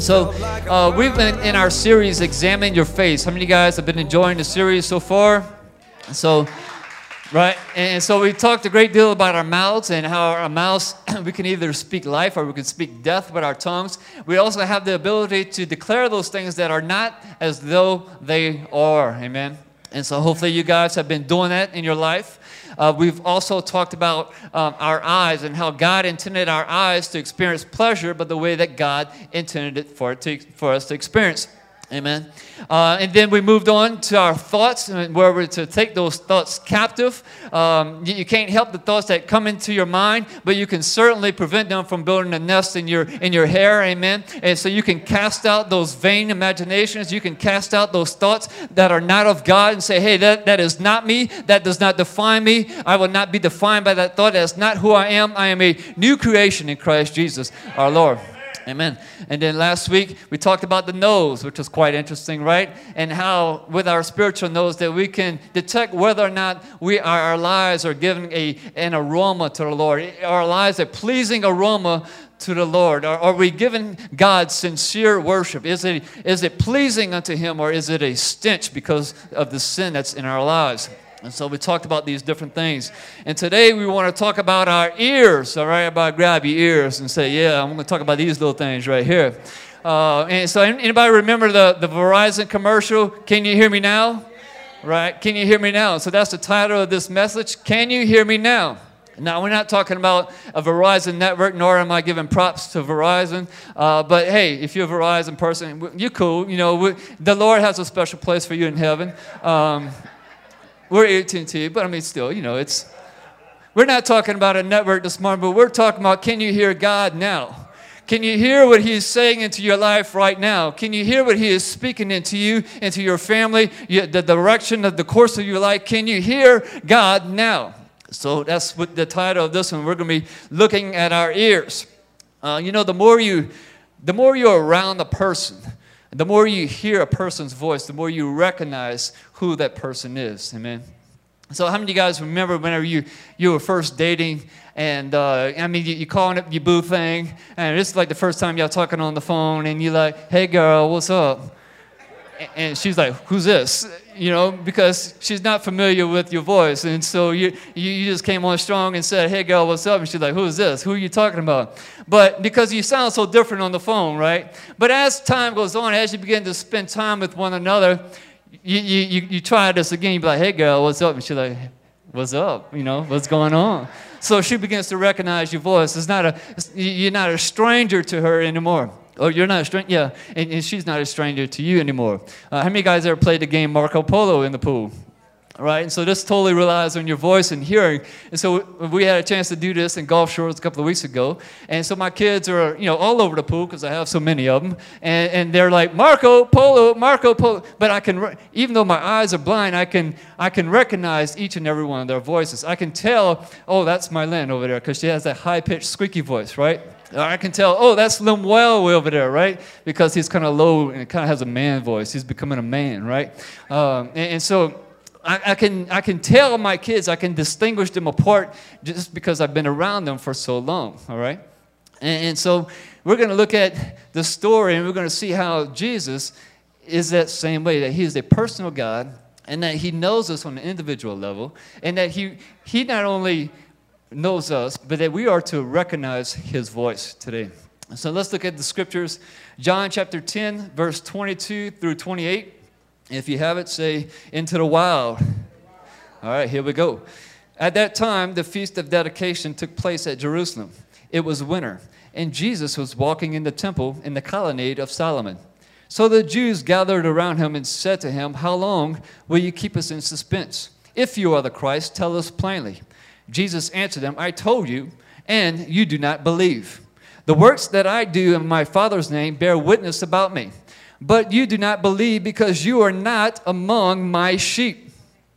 So we've been in our series, Examine Your Face. How many of you guys have been enjoying the series so far? So, right, and so we talked a great deal about our mouths and how our mouths, we can either speak life or we can speak death with our tongues. We also have the ability to declare those things that are not as though they are. Amen. And so hopefully you guys have been doing that in your life. We've also talked about our eyes and how God intended our eyes to experience pleasure, but the way that God intended it for us to experience. Amen. And then we moved on to our thoughts, where we're to take those thoughts captive. You can't help the thoughts that come into your mind, but you can certainly prevent them from building a nest in your hair. Amen. And so you can cast out those vain imaginations. You can cast out those thoughts that are not of God and say, hey, that is not me. That does not define me. I will not be defined by that thought. That's not who I am. I am a new creation in Christ Jesus, our Lord. Amen. And then last week, we talked about the nose, which was quite interesting, right? And how with our spiritual nose that we can detect whether or not our lives are giving an aroma to the Lord. Our lives are pleasing aroma to the Lord. Are we giving God sincere worship? Is it pleasing unto Him, or is it a stench because of the sin that's in our lives? And so we talked about these different things. And today we want to talk about our ears, all right? Everybody grab your ears and say, yeah, I'm going to talk about these little things right here. And so anybody remember the Verizon commercial, Can You Hear Me Now? Right? Can you hear me now? So that's the title of this message, Can You Hear Me Now? Now, we're not talking about a Verizon network, nor am I giving props to Verizon. But hey, if you're a Verizon person, you're cool. You know, the Lord has a special place for you in heaven. We're AT&T, but I mean, still, you know, we're not talking about a network this morning, but we're talking about, can you hear God now? Can you hear what He is saying into your life right now? Can you hear what He is speaking into you, into your family, the direction of the course of your life? Can you hear God now? So that's what the title of this one. We're going to be looking at our ears. You know, the more you're around a person, the more you hear a person's voice, the more you recognize who that person is. Amen. So how many of you guys remember whenever you were first dating, and I mean, you calling up your boo thing, and it's like the first time y'all talking on the phone, and you're like, hey girl, what's up? And she's like, who's this? You know, because she's not familiar with your voice. And so you just came on strong and said, hey, girl, what's up? And she's like, who is this? Who are you talking about? But because you sound so different on the phone, right? But as time goes on, as you begin to spend time with one another, you try this again. You be like, hey, girl, what's up? And she's like, what's up? You know, what's going on? So she begins to recognize your voice. You're not a stranger to her anymore. Oh, you're not a stranger? Yeah, and she's not a stranger to you anymore. How many guys ever played the game Marco Polo in the pool? Right, and so this totally relies on your voice and hearing. And so we had a chance to do this in Gulf Shores a couple of weeks ago. And so my kids are, you know, all over the pool because I have so many of them. And they're like, Marco Polo, Marco Polo. But even though my eyes are blind, I can recognize each and every one of their voices. I can tell, oh, that's Mylene over there because she has that high-pitched, squeaky voice, right? I can tell, oh, that's Lemuel over there, right? Because he's kind of low and kind of has a man voice. He's becoming a man, right? And so I can tell my kids, I can distinguish them apart just because I've been around them for so long, all right? And so we're going to look at the story, and we're going to see how Jesus is that same way, that He is a personal God, and that He knows us on an individual level, and that He not only knows us, but that we are to recognize His voice today. So let's look at the scriptures. John chapter 10, verse 22 through 28. If you have it, say, into the wild. All right, here we go. At that time, the feast of dedication took place at Jerusalem. It was winter, and Jesus was walking in the temple in the colonnade of Solomon. So the Jews gathered around Him and said to Him, how long will you keep us in suspense? If you are the Christ, tell us plainly. Jesus answered them, I told you, and you do not believe. The works that I do in my Father's name bear witness about me. But you do not believe because you are not among my sheep.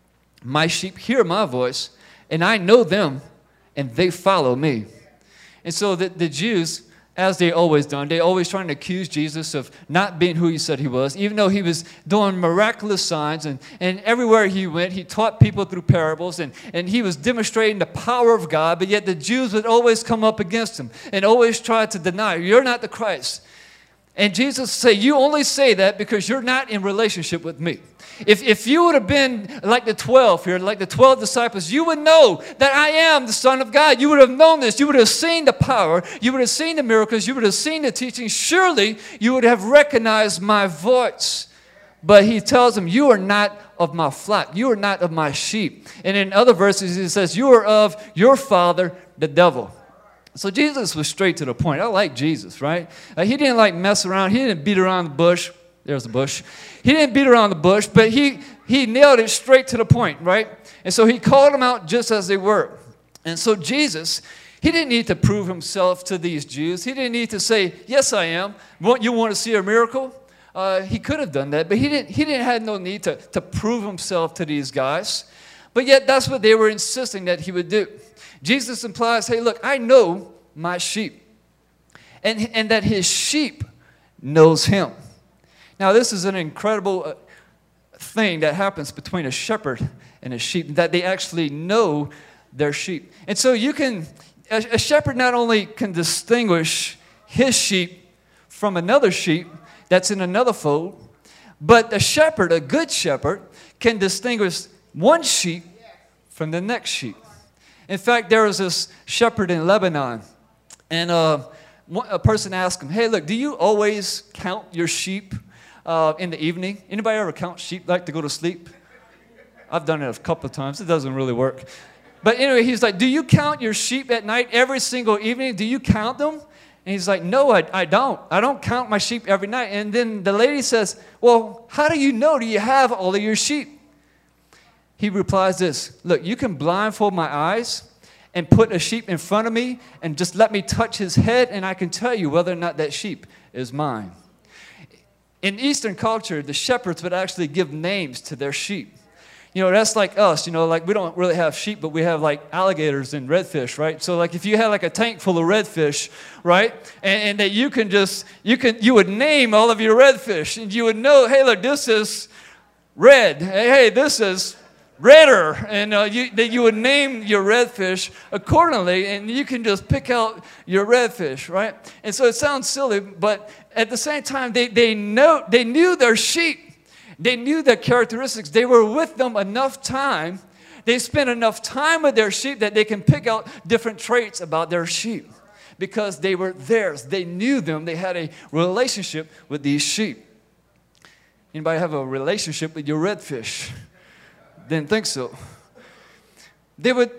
My sheep hear my voice, and I know them, and they follow me. And so the Jews, as they always done, they always trying to accuse Jesus of not being who He said He was, even though He was doing miraculous signs, and everywhere He went, He taught people through parables, and He was demonstrating the power of God, but yet the Jews would always come up against Him and always try to deny, you're not the Christ. And Jesus said, you only say that because you're not in relationship with me. If you would have been like the 12 here, like the 12 disciples, you would know that I am the Son of God. You would have known this. You would have seen the power. You would have seen the miracles. You would have seen the teaching. Surely you would have recognized my voice. But he tells them, you are not of my flock. You are not of my sheep. And in other verses, he says, you are of your father, the devil. So Jesus was straight to the point. I like Jesus, right? He didn't like mess around. He didn't beat around the bush. There's the bush. He didn't beat around the bush, but he nailed it straight to the point, right? And so he called them out just as they were. And so Jesus, he didn't need to prove himself to these Jews. He didn't need to say, yes, I am. You want to see a miracle? He could have done that, but he didn't have no need to prove himself to these guys. But yet that's what they were insisting that he would do. Jesus implies, hey, look, I know my sheep, and that his sheep knows him. Now, this is an incredible thing that happens between a shepherd and a sheep, that they actually know their sheep. And so a shepherd not only can distinguish his sheep from another sheep that's in another fold, but a shepherd, a good shepherd, can distinguish one sheep from the next sheep. In fact, there was this shepherd in Lebanon, and a person asked him, hey, look, do you always count your sheep in the evening? Anybody ever count sheep like to go to sleep? I've done it a couple of times. It doesn't really work. But anyway, he's like, do you count your sheep at night every single evening? Do you count them? And he's like, no, I don't. I don't count my sheep every night. And then the lady says, well, how do you know? Do you have all of your sheep? He replies this, look, you can blindfold my eyes and put a sheep in front of me and just let me touch his head, and I can tell you whether or not that sheep is mine. In Eastern culture, the shepherds would actually give names to their sheep. You know, that's like us, you know, like we don't really have sheep, but we have like alligators and redfish, right? So like if you had like a tank full of redfish, right? And that you would name all of your redfish, and you would know, hey, look, this is red. Hey, this is redder, and that you would name your redfish accordingly, and you can just pick out your redfish, right? And so it sounds silly, but at the same time, they knew their sheep. They knew their characteristics. They were with them enough time. They spent enough time with their sheep that they can pick out different traits about their sheep because they were theirs. They knew them. They had a relationship with these sheep. Anybody have a relationship with your redfish? Didn't think so. They would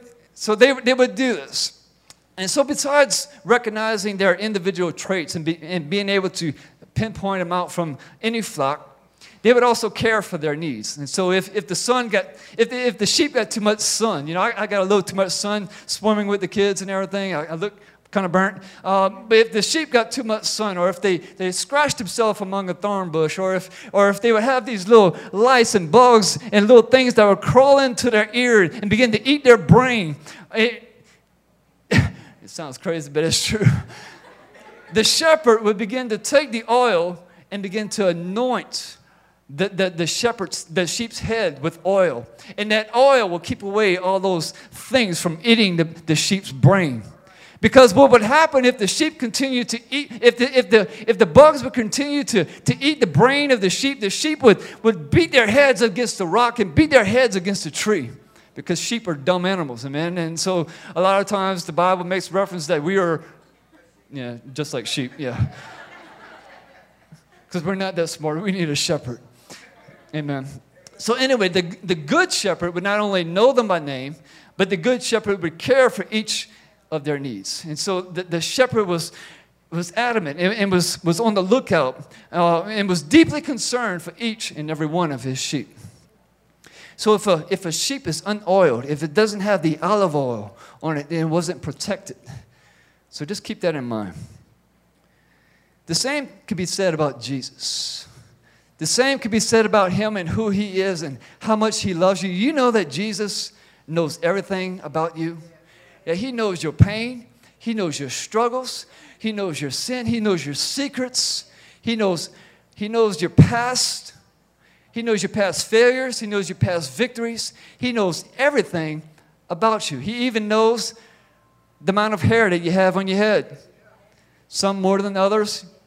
do this. And so besides recognizing their individual traits and being able to pinpoint them out from any flock, they would also care for their needs. And so if the sheep got too much sun, you know, I got a little too much sun swimming with the kids and everything. I look kind of burnt. But if the sheep got too much sun, or if they scratched themselves among a thorn bush, or if they would have these little lice and bugs and little things that would crawl into their ear and begin to eat their brain, it sounds crazy, but it's true. The shepherd would begin to take the oil and begin to anoint the sheep's head with oil. And that oil will keep away all those things from eating the sheep's brain. Because what would happen if the sheep continued to eat, if the bugs would continue to eat the brain of the sheep would beat their heads against the rock and beat their heads against the tree. Because sheep are dumb animals, amen? And so a lot of times the Bible makes reference that we are, just like sheep, because we're not that smart. We need a shepherd. Amen. So anyway, the good shepherd would not only know them by name, but the good shepherd would care for each of their needs. And so the shepherd was adamant and was on the lookout and was deeply concerned for each and every one of his sheep. So if a sheep is unoiled, if it doesn't have the olive oil on it, then it wasn't protected. So just keep that in mind. The same could be said about Jesus. The same could be said about him and who he is and how much he loves you. You know that Jesus knows everything about you. Yeah, he knows your pain. He knows your struggles. He knows your sin. He knows your secrets. He knows your past. He knows your past failures. He knows your past victories. He knows everything about you. He even knows the amount of hair that you have on your head. Some more than others.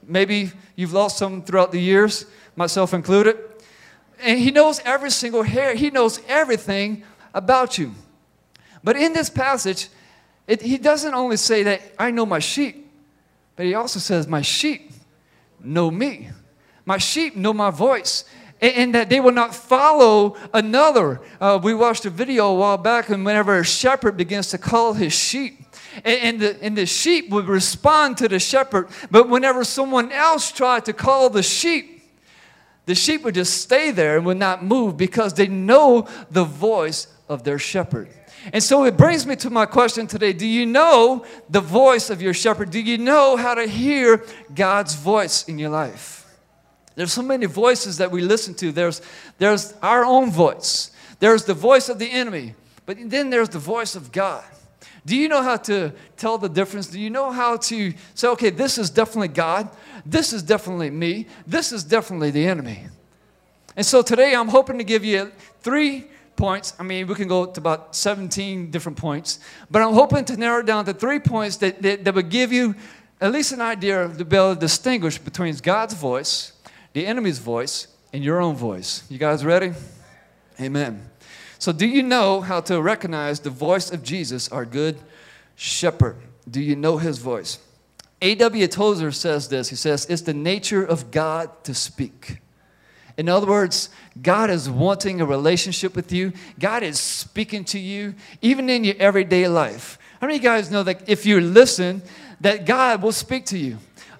Maybe you've lost some throughout the years, myself included. And he knows every single hair. He knows everything about you. But in this passage, he doesn't only say that I know my sheep, but he also says my sheep know me. My sheep know my voice. And that they will not follow another. We watched a video a while back, and whenever a shepherd begins to call his sheep, and the sheep would respond to the shepherd, but whenever someone else tried to call the sheep would just stay there and would not move because they know the voice of their shepherd. And so it brings me to my question today. Do you know the voice of your shepherd? Do you know how to hear God's voice in your life? There's so many voices that we listen to. There's our own voice. There's the voice of the enemy. But then there's the voice of God. Do you know how to tell the difference? Do you know how to say, okay, this is definitely God. This is definitely me. This is definitely the enemy. And so today I'm hoping to give you 3 points. I mean, we can go to about 17 different points. But I'm hoping to narrow it down to 3 points that would give you at least an idea of the ability to distinguish between God's voice, the enemy's voice, and your own voice. You guys ready? Amen. So do you know how to recognize the voice of Jesus, our good shepherd? Do you know his voice? A.W. Tozer says this. He says, it's the nature of God to speak. In other words, God is wanting a relationship with you. God is speaking to you, even in your everyday life. How many of you guys know that if you listen, that God will speak to you?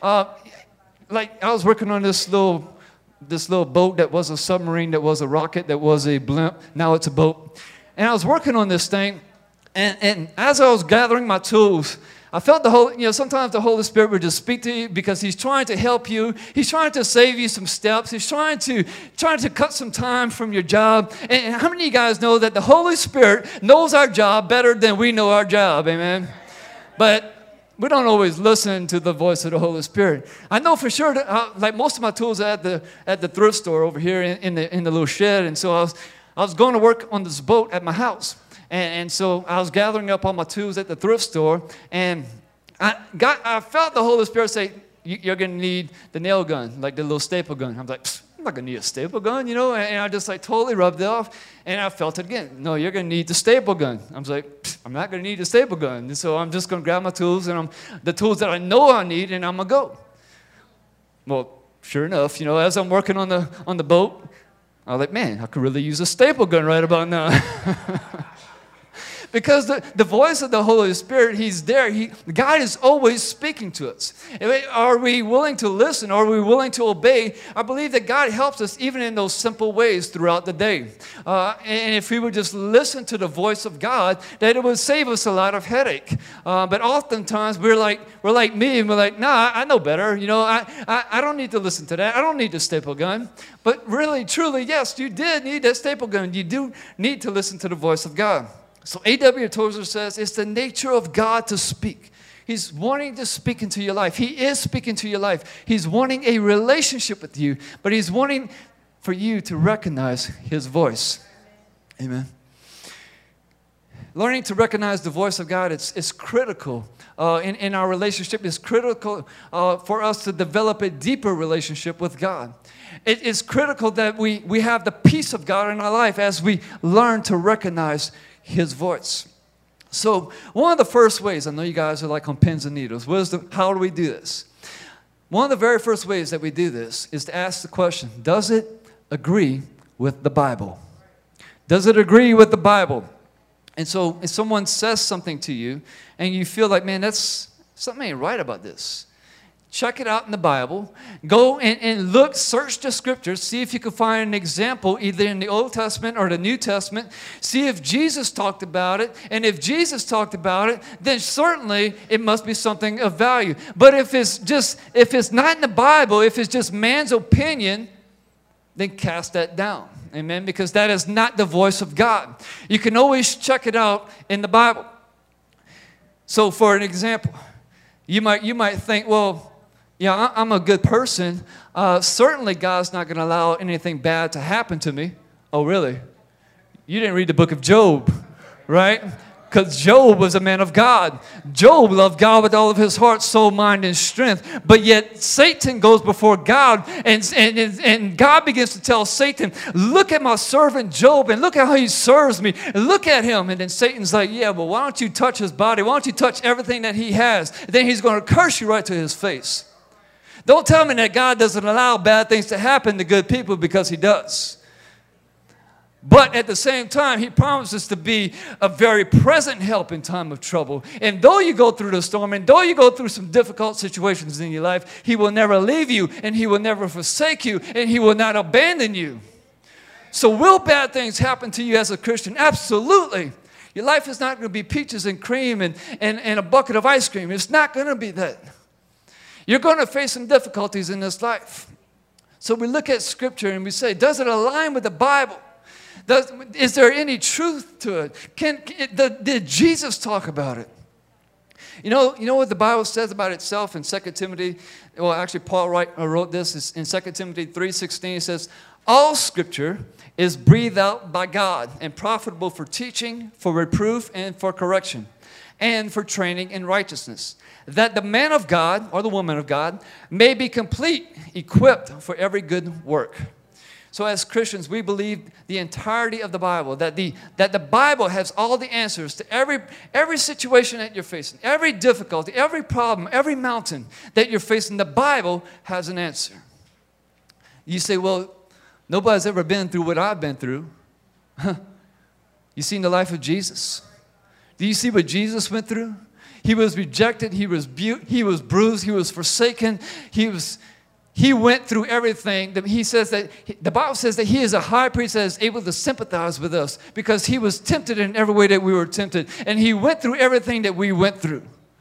Like I was working on this little boat that was a submarine, that was a rocket, that was a blimp. Now it's a boat. And I was working on this thing, and as I was gathering my tools, I felt sometimes the Holy Spirit would just speak to you because he's trying to help you. He's trying to save you some steps. He's trying to cut some time from your job. And how many of you guys know that the Holy Spirit knows our job better than we know our job? Amen? But we don't always listen to the voice of the Holy Spirit. I know for sure that, like most of my tools are at the thrift store over here in the little shed. And so I was going to work on this boat at my house. And so I was gathering up all my tools at the thrift store. And I felt the Holy Spirit say, you're going to need the nail gun, like the little staple gun. I'm like, I'm not going to need a staple gun, And I just totally rubbed it off. And I felt it again. No, you're going to need the staple gun. I was like, I'm not going to need the staple gun. And so I'm just going to grab my tools, and the tools that I know I need, and I'm going to go. Well, sure enough, as I'm working on the boat, I was like, man, I could really use a staple gun right about now. Because the voice of the Holy Spirit, he's there. God is always speaking to us. Are we willing to listen? Are we willing to obey? I believe that God helps us even in those simple ways throughout the day. And if we would just listen to the voice of God, that it would save us a lot of headache. But oftentimes we're like me, and we're like, nah, I know better. I don't need to listen to that. I don't need the staple gun. But really, truly, yes, you did need that staple gun. You do need to listen to the voice of God. So A.W. Tozer says it's the nature of God to speak. He's wanting to speak into your life. He is speaking to your life. He's wanting a relationship with you, but he's wanting for you to recognize his voice. Amen. Learning to recognize the voice of God, it's critical in our relationship. It's critical for us to develop a deeper relationship with God. It is critical that we have the peace of God in our life as we learn to recognize his voice. So one of the first ways, I know you guys are like on pins and needles. How do we do this? One of the very first ways that we do this is to ask the question, does it agree with the Bible? Does it agree with the Bible? And so if someone says something to you and you feel like, man, something ain't right about this, check it out in the Bible. Go and look, search the scriptures, see if you can find an example either in the Old Testament or the New Testament. See if Jesus talked about it. And if Jesus talked about it, then certainly it must be something of value. But if it's not in the Bible, if it's just man's opinion, then cast that down. Amen? Because that is not the voice of God. You can always check it out in the Bible. So for an example, you might think, well, yeah, I'm a good person. Certainly God's not going to allow anything bad to happen to me. Oh, really? You didn't read the book of Job, right? because Job was a man of God. Job loved God with all of his heart, soul, mind, and strength. But yet Satan goes before God, and God begins to tell Satan, look at my servant Job, and look at how he serves me. And look at him. And then Satan's like, yeah, well, why don't you touch his body? Why don't you touch everything that he has? And then he's going to curse you right to his face. Don't tell me that God doesn't allow bad things to happen to good people, because he does. But at the same time, he promises to be a very present help in time of trouble. And though you go through the storm, and though you go through some difficult situations in your life, he will never leave you, and he will never forsake you, and he will not abandon you. So will bad things happen to you as a Christian? Absolutely. Your life is not going to be peaches and cream and a bucket of ice cream. It's not going to be that. You're going to face some difficulties in this life. So we look at Scripture and we say, does it align with the Bible? Is there any truth to it? Did Jesus talk about it? You know what the Bible says about itself in 2 Timothy? Well, actually, Paul wrote this in 2 Timothy 3:16. It says, all Scripture is breathed out by God and profitable for teaching, for reproof, and for correction, and for training in righteousness, that the man of God, or the woman of God, may be complete, equipped for every good work. So as Christians, we believe the entirety of the Bible, that the Bible has all the answers to every situation that you're facing, every difficulty, every problem, every mountain that you're facing. The Bible has an answer. You say, well, nobody's ever been through what I've been through. You seen the life of Jesus? Do you see what Jesus went through? He was rejected, he was bruised, he was forsaken, he went through everything. He says that the Bible says that he is a high priest that is able to sympathize with us, because he was tempted in every way that we were tempted, and he went through everything that we went through.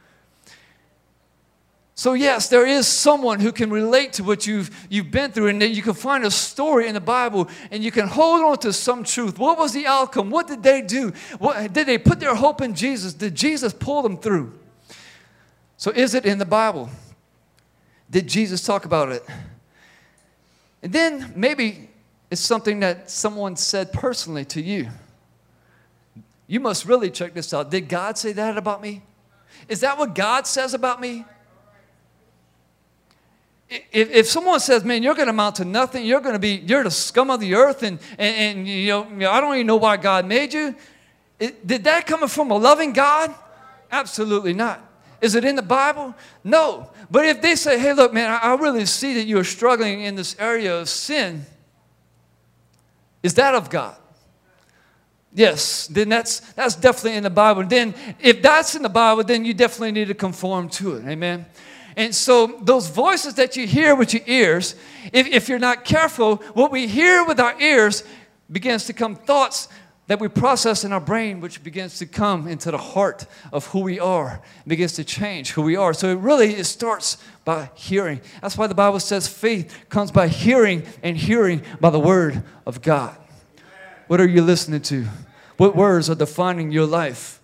So yes, there is someone who can relate to what you've been through, and then you can find a story in the Bible, and you can hold on to some truth. What was the outcome? What did they do? Did they put their hope in Jesus? Did Jesus pull them through? So is it in the Bible? Did Jesus talk about it? And then maybe it's something that someone said personally to you. You must really check this out. Did God say that about me? Is that what God says about me? If someone says, man, you're going to amount to nothing, you're the scum of the earth, and I don't even know why God made you. Did that come from a loving God? Absolutely not. Is it in the Bible? No. But if they say, hey, look, man, I really see that you're struggling in this area of sin, is that of God? Yes, then that's definitely in the Bible. Then if that's in the Bible, then you definitely need to conform to it. Amen. And so those voices that you hear with your ears, if you're not careful, what we hear with our ears begins to come thoughts that we process in our brain, which begins to come into the heart of who we are, begins to change who we are. So it starts by hearing. That's why the Bible says faith comes by hearing, and hearing by the word of God. What are you listening to? What words are defining your life?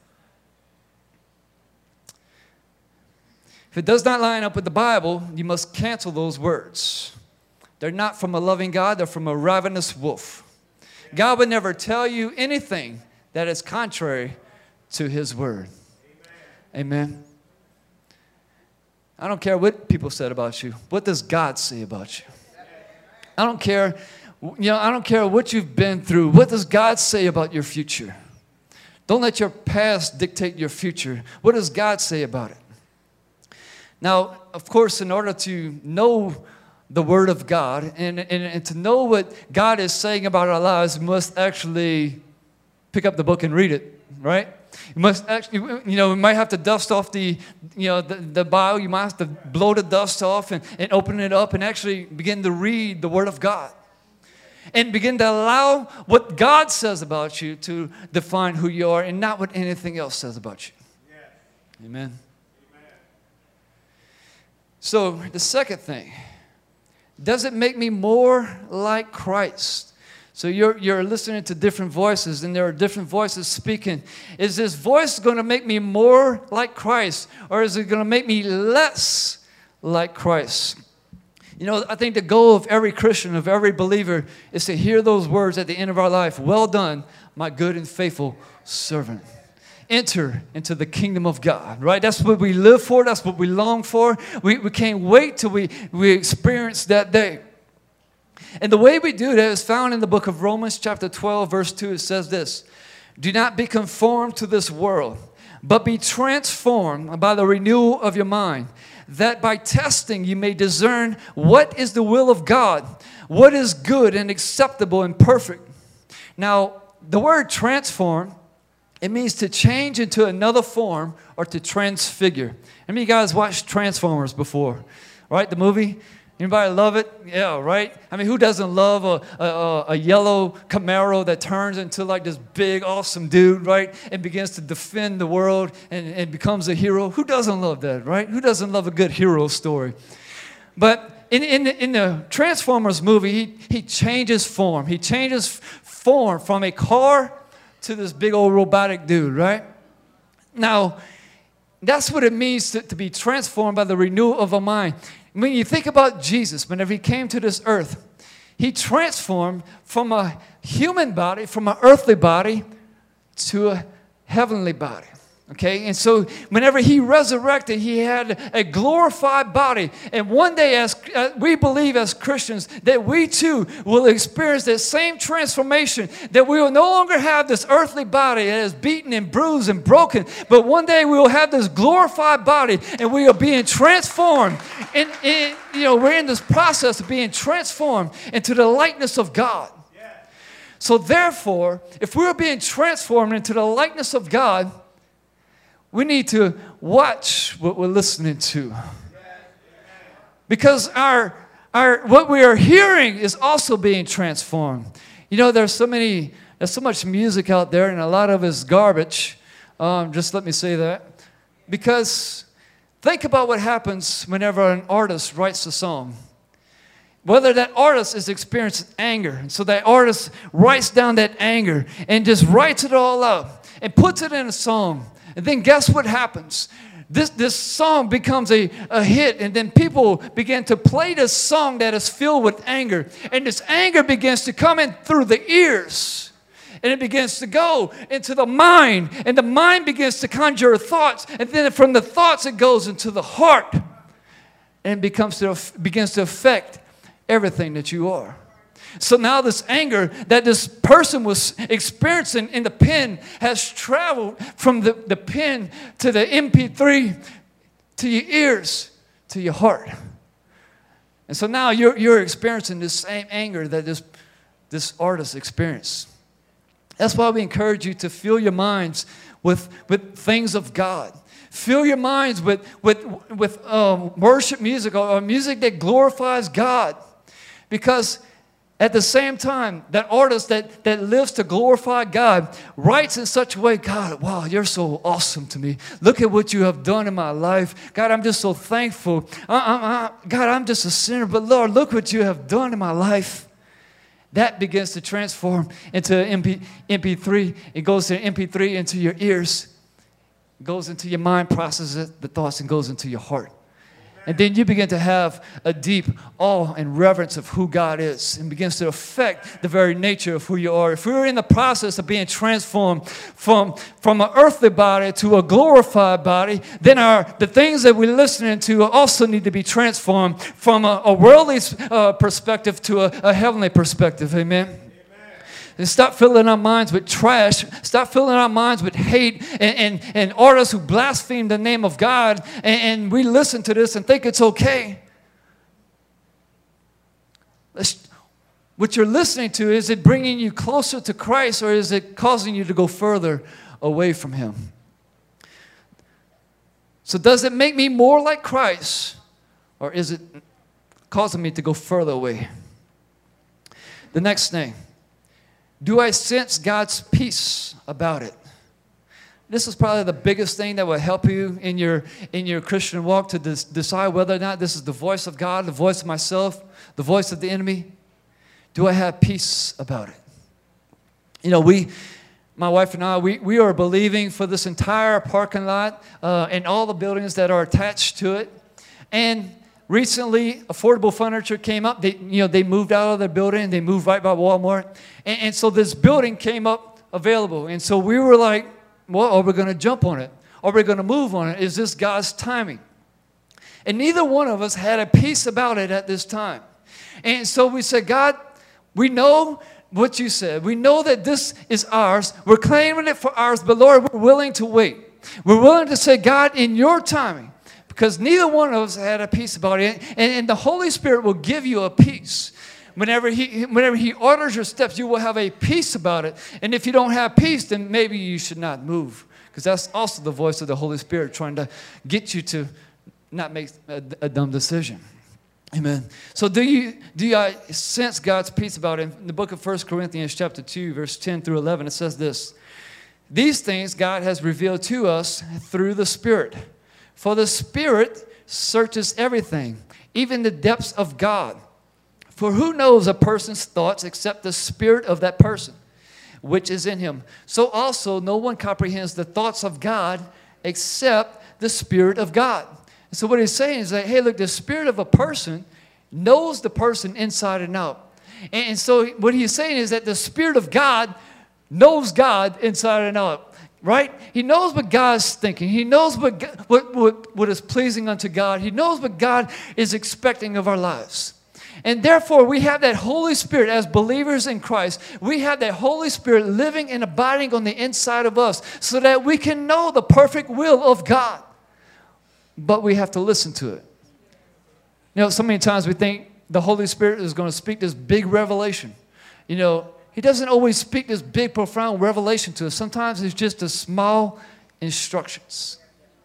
If it does not line up with the Bible, you must cancel those words. They're not from a loving God, they're from a ravenous wolf. God would never tell you anything that is contrary to His word. Amen. I don't care what people said about you. What does God say about you? I don't care, I don't care what you've been through. What does God say about your future? Don't let your past dictate your future. What does God say about it? Now, of course, in order to know the Word of God and to know what God is saying about our lives, we must actually pick up the book and read it, right? You must actually, we might have to dust off the Bible. You might have to blow the dust off and open it up and actually begin to read the Word of God. And begin to allow what God says about you to define who you are and not what anything else says about you. Yes. Amen. So the second thing, does it make me more like Christ? So you're listening to different voices, and there are different voices speaking. Is this voice going to make me more like Christ, or is it going to make me less like Christ? I think the goal of every Christian, of every believer, is to hear those words at the end of our life. Well done, my good and faithful servant. enter into the kingdom of God, right? That's what we live for. That's what we long for. We can't wait till we experience that day. And the way we do that is found in the book of Romans chapter 12, verse 2. It says this: do not be conformed to this world, but be transformed by the renewal of your mind, that by testing you may discern what is the will of God, what is good and acceptable and perfect. Now, the word transform, it means to change into another form or to transfigure. How many of you guys watched Transformers before? Right, the movie? Anybody love it? Yeah, right? I mean, who doesn't love a yellow Camaro that turns into like this big, awesome dude, right? And begins to defend the world and becomes a hero? Who doesn't love that, right? Who doesn't love a good hero story? But in the Transformers movie, he changes form. He changes form from a car to this big old robotic dude, right? Now, that's what it means to be transformed by the renewal of a mind. When you think about Jesus, whenever he came to this earth, he transformed from a human body, from an earthly body, to a heavenly body. Okay, and so whenever he resurrected, he had a glorified body. And one day, as we believe as Christians, that we too will experience that same transformation, that we will no longer have this earthly body that is beaten and bruised and broken, but one day we will have this glorified body, and we are being transformed. And we're in this process of being transformed into the likeness of God. So therefore, if we're being transformed into the likeness of God, we need to watch what we're listening to. Because our what we are hearing is also being transformed. You know, there's so much music out there, and a lot of it's garbage. Just let me say that. Because think about what happens whenever an artist writes a song. Whether that artist is experiencing anger, and so that artist writes down that anger and just writes it all up and puts it in a song. And then guess what happens? This song becomes a hit, and then people begin to play this song that is filled with anger. And this anger begins to come in through the ears. And it begins to go into the mind. And the mind begins to conjure thoughts. And then from the thoughts, it goes into the heart. And begins to affect everything that you are. So now this anger that this person was experiencing in the pen has traveled from the pen to the MP3, to your ears, to your heart. And so now you're experiencing this same anger that this artist experienced. That's why we encourage you to fill your minds with things of God. Fill your minds with worship music or music that glorifies God. Because at the same time, that artist that lives to glorify God writes in such a way, God, wow, you're so awesome to me. Look at what you have done in my life. God, I'm just so thankful. God, I'm just a sinner, but Lord, look what you have done in my life. That begins to transform into MP3. It goes to MP3 into your ears. It goes into your mind, processes the thoughts, and goes into your heart. And then you begin to have a deep awe and reverence of who God is, and begins to affect the very nature of who you are. If we're in the process of being transformed from an earthly body to a glorified body, then the things that we're listening to also need to be transformed from a worldly perspective to a heavenly perspective. Amen. And stop filling our minds with trash. Stop filling our minds with hate and artists who blaspheme the name of God. And we listen to this and think it's okay. What you're listening to, is it bringing you closer to Christ, or is it causing you to go further away from Him? So does it make me more like Christ, or is it causing me to go further away? The next thing. Do I sense God's peace about it? This is probably the biggest thing that will help you in your Christian walk, to decide whether or not this is the voice of God, the voice of myself, the voice of the enemy. Do I have peace about it? You know, my wife and I, we are believing for this entire parking lot and all the buildings that are attached to it. And recently, Affordable Furniture came up. They moved out of their building. They moved right by Walmart. And so this building came up available. And so we were like, Well, are we going to jump on it? Are we going to move on it? Is this God's timing? And neither one of us had a peace about it at this time. And so we said, God, we know what you said. We know that this is ours. We're claiming it for ours, but Lord, we're willing to wait. We're willing to say, God, in your timing, because neither one of us had a peace about it. And the Holy Spirit will give you a peace. Whenever he orders your steps, you will have a peace about it. And if you don't have peace, then maybe you should not move, because that's also the voice of the Holy Spirit trying to get you to not make a dumb decision. Amen. So do you sense God's peace about it? In the book of 1 Corinthians chapter 2, verse 10 through 11, it says this: these things God has revealed to us through the Spirit. For the Spirit searches everything, even the depths of God. For who knows a person's thoughts except the spirit of that person, which is in him? So also no one comprehends the thoughts of God except the Spirit of God. So what he's saying is that, hey, look, the spirit of a person knows the person inside and out. And so what he's saying is that the Spirit of God knows God inside and out, right? He knows what God's thinking. He knows what is pleasing unto God. He knows what God is expecting of our lives. And therefore, we have that Holy Spirit as believers in Christ. We have that Holy Spirit living and abiding on the inside of us so that we can know the perfect will of God. But we have to listen to it. You know, so many times we think the Holy Spirit is going to speak this big revelation. You know, He doesn't always speak this big, profound revelation to us. Sometimes it's just a small instructions.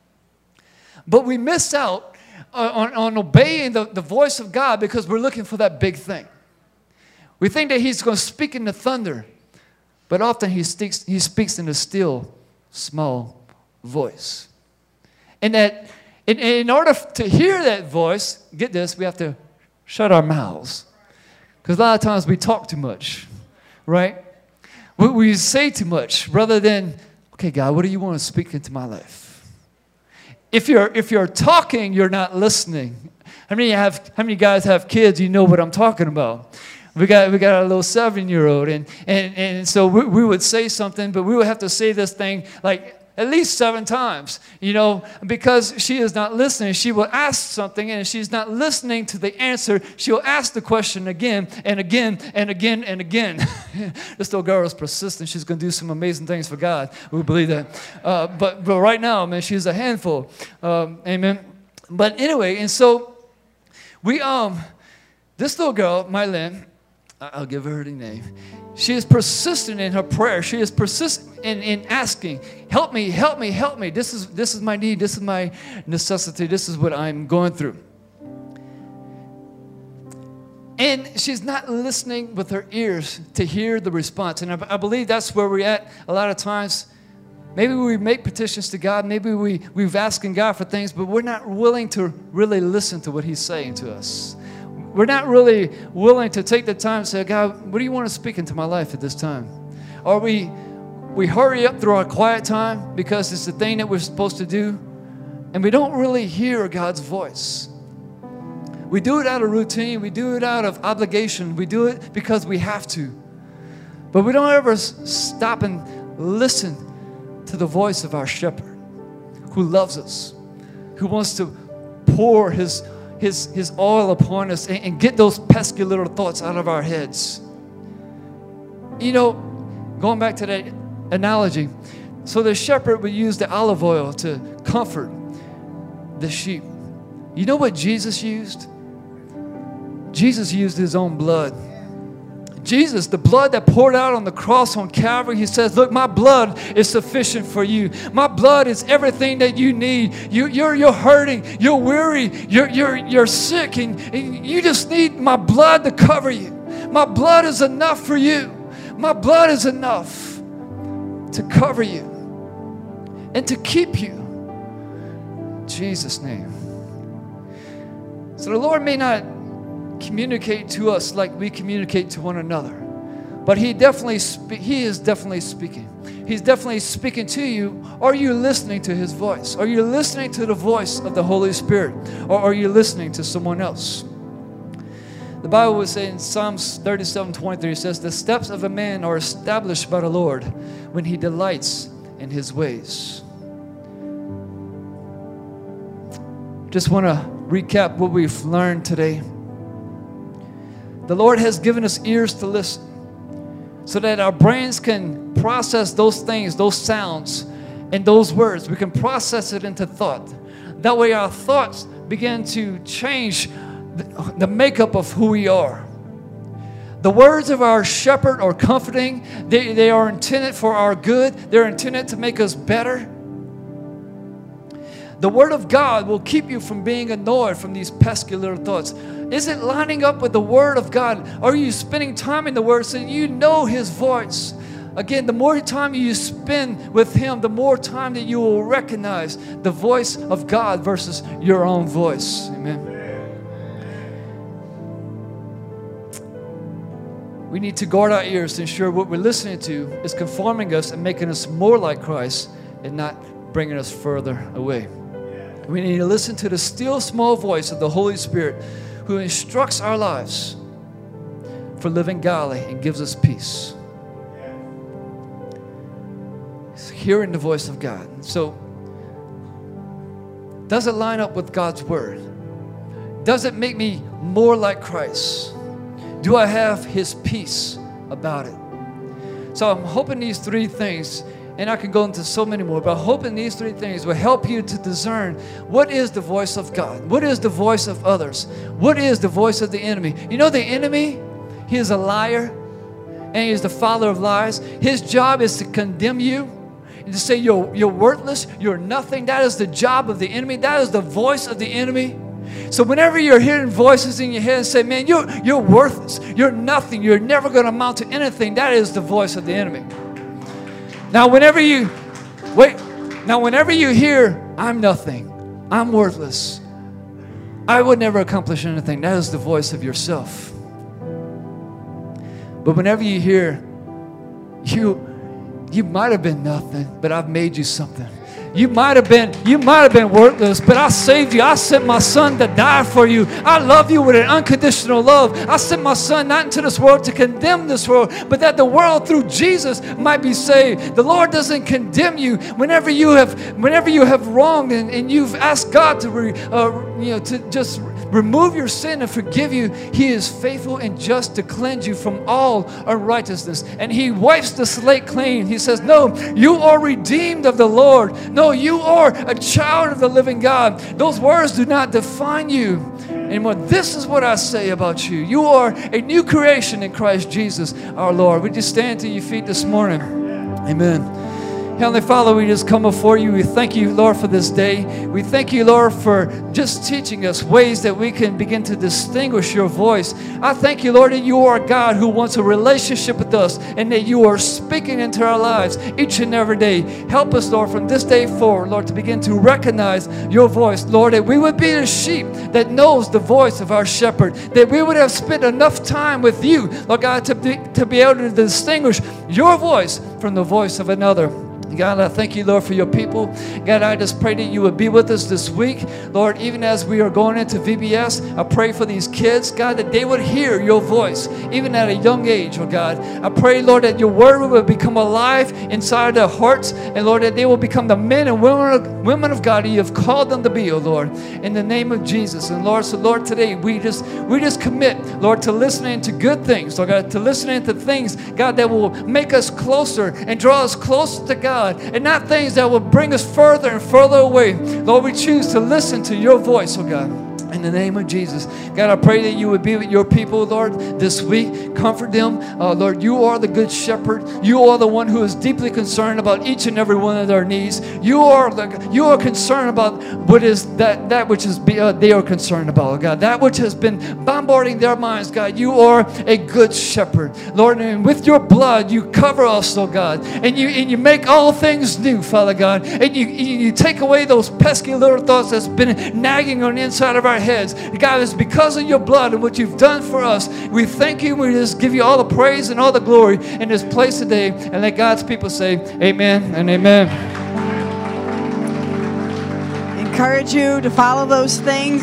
But we miss out on obeying the voice of God because we're looking for that big thing. We think that He's going to speak in the thunder, but often He speaks in a still, small voice. And that in order to hear that voice, get this, we have to shut our mouths. Because a lot of times we talk too much, right? We say too much rather than, okay, God, what do you want to speak into my life? If you're talking, you're not listening. How many of you guys have kids? You know what I'm talking about. We got a little 7-year-old, and so we would say something, but we would have to say this thing like at least 7 times, you know, because she is not listening. She will ask something, and if she's not listening to the answer, she'll ask the question again and again and again and again. This little girl is persistent. She's going to do some amazing things for God. We believe that. But right now, man, she's a handful. Amen. But anyway, and so we this little girl, Mylene, I'll give her the name. She is persistent in her prayer. She is persistent in asking, help me, help me, help me. This is my need. This is my necessity. This is what I'm going through. And she's not listening with her ears to hear the response. And I believe that's where we're at a lot of times. Maybe we make petitions to God. Maybe we've asking God for things, but we're not willing to really listen to what He's saying to us. We're not really willing to take the time to say, God, what do you want to speak into my life at this time? Or we hurry up through our quiet time because it's the thing that we're supposed to do, and we don't really hear God's voice. We do it out of routine. We do it out of obligation. We do it because we have to. But we don't ever stop and listen to the voice of our shepherd who loves us, who wants to pour His oil upon us and get those pesky little thoughts out of our heads. You know, going back to that analogy, so the shepherd would use the olive oil to comfort the sheep. You know what Jesus used? Jesus used His own blood. Jesus, the blood that poured out on the cross on Calvary, He says, look, my blood is sufficient for you. My blood is everything that you need. You're hurting, you're weary, you're sick, and you just need my blood to cover you. My blood is enough for you. My blood is enough to cover you and to keep you. In Jesus' name. So the Lord may not communicate to us like we communicate to one another, but He is definitely speaking. He's definitely speaking to you. Are you listening to His voice? Are you listening to the voice of the Holy Spirit, or are you listening to someone else? The Bible would say in Psalms 37:23, it says, the steps of a man are established by the Lord when he delights in His ways. Just want to recap what we've learned today. The Lord has given us ears to listen so that our brains can process those things, those sounds, and those words. We can process it into thought. That way our thoughts begin to change the makeup of who we are. The words of our shepherd are comforting. They are intended for our good. They're intended to make us better. The Word of God will keep you from being annoyed from these pesky little thoughts. Is it lining up with the Word of God? Are you spending time in the Word so you know His voice? Again, the more time you spend with Him, the more time that you will recognize the voice of God versus your own voice. Amen. We need to guard our ears to ensure what we're listening to is conforming us and making us more like Christ and not bringing us further away. We need to listen to the still small voice of the Holy Spirit who instructs our lives for living godly and gives us peace. It's hearing the voice of God. So, does it line up with God's Word? Does it make me more like Christ? Do I have His peace about it? So I'm hoping these three things, and I can go into so many more, but I'm hoping these three things will help you to discern what is the voice of God, what is the voice of others, what is the voice of the enemy. You know the enemy, he is a liar, and he is the father of lies. His job is to condemn you and to say you're worthless, you're nothing. That is the job of the enemy. That is the voice of the enemy. So whenever you're hearing voices in your head and say, man, you're worthless, you're nothing, you're never going to amount to anything, that is the voice of the enemy. Now, whenever you hear, I'm nothing, I'm worthless, I would never accomplish anything, that is the voice of yourself. But whenever you hear, you might have been nothing, but I've made you something. You might have been worthless, but I saved you. I sent my Son to die for you. I love you with an unconditional love. I sent my Son not into this world to condemn this world, but that the world through Jesus might be saved. The Lord doesn't condemn you whenever you have wronged and you've asked God to just remove your sin and forgive you. He is faithful and just to cleanse you from all unrighteousness. And He wipes the slate clean. He says, no, you are redeemed of the Lord. No, you are a child of the living God. Those words do not define you anymore. This is what I say about you. You are a new creation in Christ Jesus our Lord. Would you stand to your feet this morning? Amen. Heavenly Father, we just come before you. We thank you, Lord, for this day. We thank you, Lord, for just teaching us ways that we can begin to distinguish your voice. I thank you, Lord, that you are a God who wants a relationship with us and that you are speaking into our lives each and every day. Help us, Lord, from this day forward, Lord, to begin to recognize your voice, Lord, that we would be the sheep that knows the voice of our shepherd, that we would have spent enough time with you, Lord God, to be able to distinguish your voice from the voice of another. God, I thank you, Lord, for your people. God, I just pray that you would be with us this week. Lord, even as we are going into VBS, I pray for these kids, God, that they would hear your voice, even at a young age, oh God. I pray, Lord, that your word will become alive inside their hearts, and Lord, that they will become the men and women of God that you have called them to be, oh Lord, in the name of Jesus. And Lord, so Lord, today we just commit, Lord, to listening to good things, Lord God, to listening to things, God, that will make us closer and draw us closer to God, and not things that will bring us further and further away. Lord, we choose to listen to your voice, oh God. In the name of Jesus. God, I pray that you would be with your people, Lord, this week. Comfort them. Lord, you are the good shepherd. You are the one who is deeply concerned about each and every one of their needs. You are concerned about what is that which is they are concerned about, God. That which has been bombarding their minds, God. You are a good shepherd, Lord, and with your blood you cover us, oh God, and you make all things new, Father God, and you take away those pesky little thoughts that's been nagging on the inside of our heads. God, it's because of your blood and what you've done for us. We thank you. We just give you all the praise and all the glory in this place today. And let God's people say amen and amen. Encourage you to follow those things. And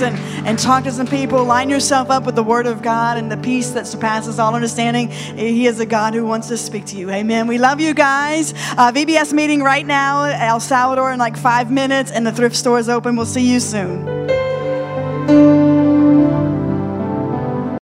and talk to some people. Line yourself up with the Word of God and the peace that surpasses all understanding. He is a God who wants to speak to you. Amen. We love you guys. VBS meeting right now, El Salvador in like 5 minutes, and the thrift store is open. We'll see you soon.